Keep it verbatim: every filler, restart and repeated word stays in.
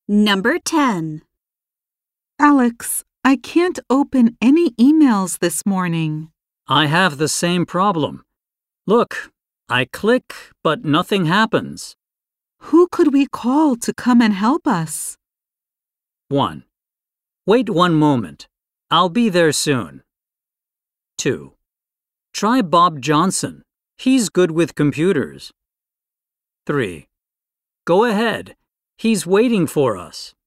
Number ten. Alex, I can't open any emails this morning. I have the same problem. Look, I click, but nothing happens. Who could we call to come and help us? one. Wait one moment. I'll be there soon. two. Try Bob Johnson. He's good with computers. three. Go ahead. He's waiting for us.